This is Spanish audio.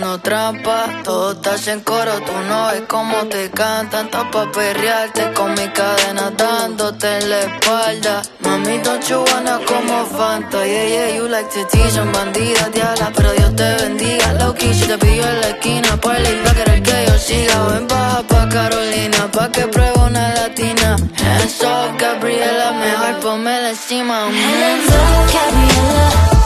no trampa. Todo estás en coro, tú no ves cómo te cantan. Estás pa' perrearte con mi cadena dándote en la espalda. Mami, don't you wanna como Fanta. Yeah, yeah, you like to tease, son bandidas, diabla, pero Dios te bendiga. Low-key, si te pillo en la esquina, parley, va a querer que yo siga. Ven, baja pa' Carolina, pa' que pruebe una latina. Hands off, Gabriela, mejor ponmela encima. Hands off, Gabriela.